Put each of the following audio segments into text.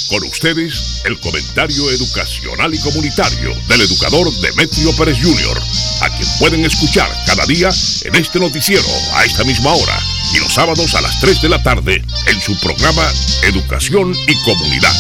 Con ustedes, el comentario educacional y comunitario del educador Demetrio Pérez Jr., a quien pueden escuchar cada día en este noticiero a esta misma hora y los sábados a las 3 de la tarde en su programa Educación y Comunidad.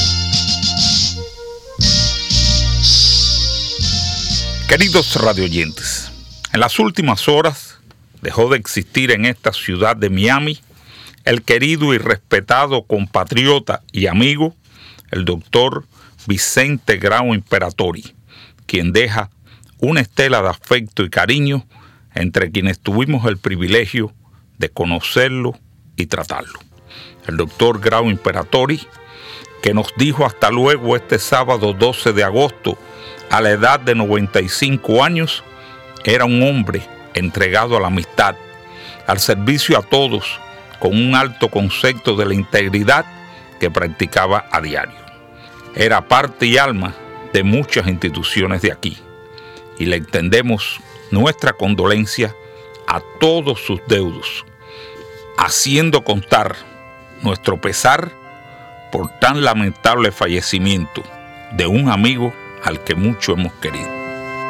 Queridos radioyentes, en las últimas horas dejó de existir en esta ciudad de Miami el querido y respetado compatriota y amigo, el doctor Vicente Grau Imperatori, quien deja una estela de afecto y cariño entre quienes tuvimos el privilegio de conocerlo y tratarlo. El doctor Grau Imperatori, que nos dijo hasta luego este sábado 12 de agosto, a la edad de 95 años, era un hombre entregado a la amistad, al servicio a todos, con un alto concepto de la integridad que practicaba a diario. Era parte y alma de muchas instituciones de aquí, y le extendemos nuestra condolencia a todos sus deudos, haciendo constar nuestro pesar por tan lamentable fallecimiento de un amigo al que mucho hemos querido.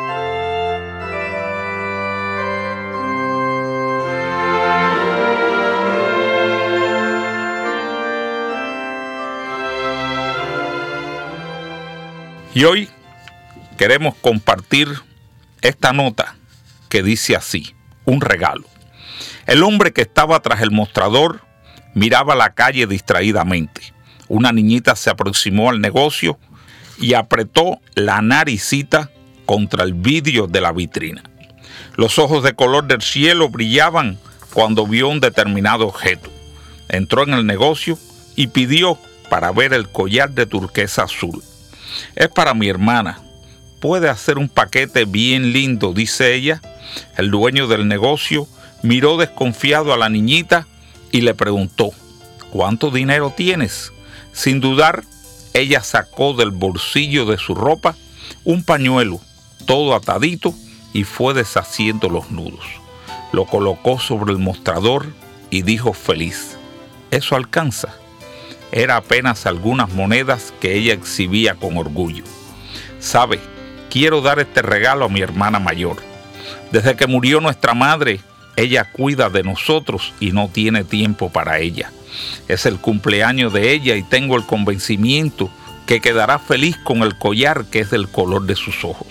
Y hoy queremos compartir esta nota que dice así: un regalo. El hombre que estaba tras el mostrador miraba la calle distraídamente. Una niñita se aproximó al negocio y apretó la naricita contra el vidrio de la vitrina. Los ojos de color del cielo brillaban cuando vio un determinado objeto. Entró en el negocio y pidió para ver el collar de turquesa azul. Es para mi hermana. Puede hacer un paquete bien lindo, dice ella. El dueño del negocio miró desconfiado a la niñita y le preguntó: ¿cuánto dinero tienes? Sin dudar, ella sacó del bolsillo de su ropa un pañuelo todo atadito y fue deshaciendo los nudos. Lo colocó sobre el mostrador y dijo feliz: ¿eso alcanza? Era apenas algunas monedas que ella exhibía con orgullo. ¿Sabe? Quiero dar este regalo a mi hermana mayor. Desde que murió nuestra madre, ella cuida de nosotros y no tiene tiempo para ella. Es el cumpleaños de ella y tengo el convencimiento que quedará feliz con el collar que es del color de sus ojos.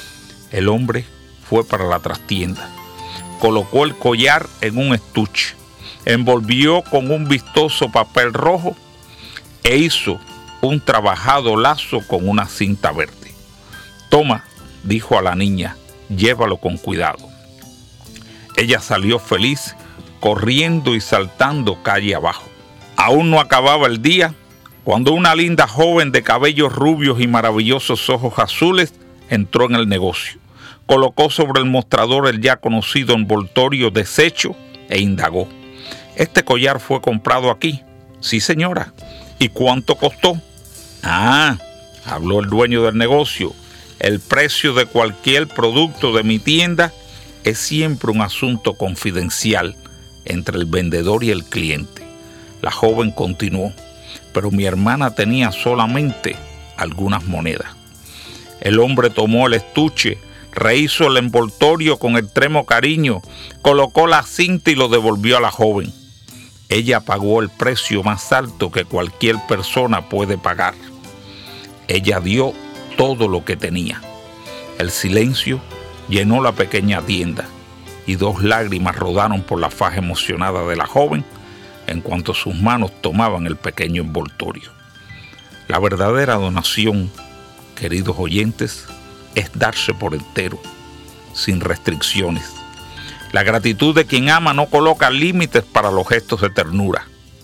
El hombre fue para la trastienda, colocó el collar en un estuche, envolvió con un vistoso papel rojo e hizo un trabajado lazo con una cinta verde. Toma, dijo a la niña, llévalo con cuidado. Ella salió feliz, corriendo y saltando calle abajo. Aún no acababa el día cuando una linda joven de cabellos rubios y maravillosos ojos azules entró en el negocio. Colocó sobre el mostrador el ya conocido envoltorio deshecho e indagó: ¿este collar fue comprado aquí? Sí, señora. ¿Y cuánto costó? Habló el dueño del negocio, el precio de cualquier producto de mi tienda es siempre un asunto confidencial entre el vendedor y el cliente. La joven continuó: pero mi hermana tenía solamente algunas monedas. El hombre tomó el estuche, rehizo el envoltorio con extremo cariño, colocó la cinta y lo devolvió a la joven. Ella pagó el precio más alto que cualquier persona puede pagar. Ella dio todo lo que tenía. El silencio llenó la pequeña tienda y 2 lágrimas rodaron por la faja emocionada de la joven en cuanto sus manos tomaban el pequeño envoltorio. La verdadera donación, queridos oyentes, es darse por entero, sin restricciones. La gratitud de quien ama no coloca límites para los gestos de ternura.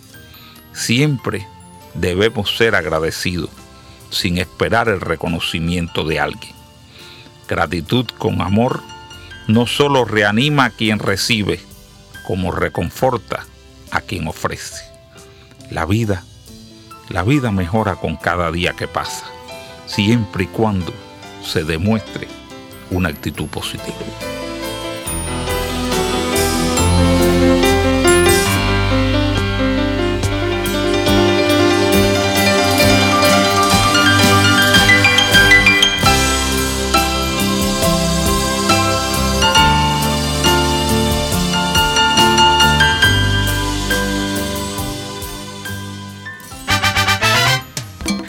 Siempre debemos ser agradecidos, sin esperar el reconocimiento de alguien. Gratitud con amor no solo reanima a quien recibe, como reconforta a quien ofrece. La vida mejora con cada día que pasa, siempre y cuando se demuestre una actitud positiva.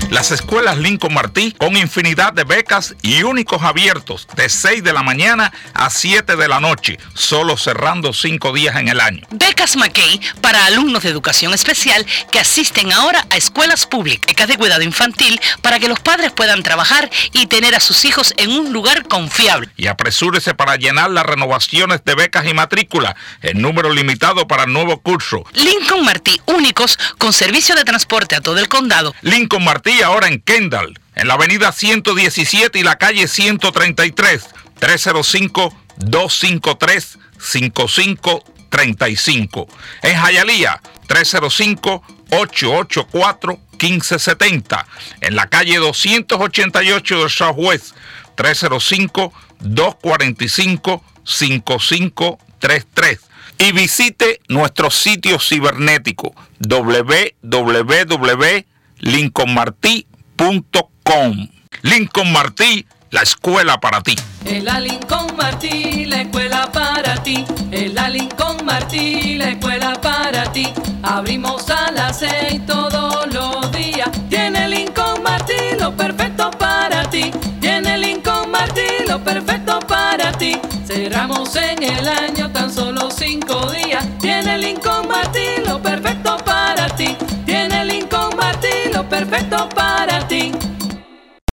Las escuelas Lincoln Martí con infinidad de becas y únicos abiertos de 6 de la mañana a 7 de la noche, solo cerrando 5 días en el año. Becas McKay para alumnos de educación especial que asisten ahora a escuelas públicas. Becas de cuidado infantil para que los padres puedan trabajar y tener a sus hijos en un lugar confiable. Y apresúrese para llenar las renovaciones de becas y matrícula en número limitado para el nuevo curso. Lincoln Martí, únicos con servicio de transporte a todo el condado. Lincoln Martí ahora en Kendall, en la avenida 117 y la calle 133, 305-253-5535. En Hialeah, 305-884-1570. En la calle 288 de Southwest, 305-245-5533. Y visite nuestro sitio cibernético www.lincolnmarti.com. Lincoln Martí, la escuela para ti. En la Lincoln Martí, la escuela para ti. En la Lincoln Martí, la escuela para ti. Abrimos a las 6 todos los días. Tiene Lincoln Martí lo perfecto para ti. Tiene Lincoln Martí lo perfecto para ti. Cerramos en el año tan solo 5 días. Tiene Lincoln Martí lo perfecto para ti. Tiene Lincoln Martí lo perfecto para ti.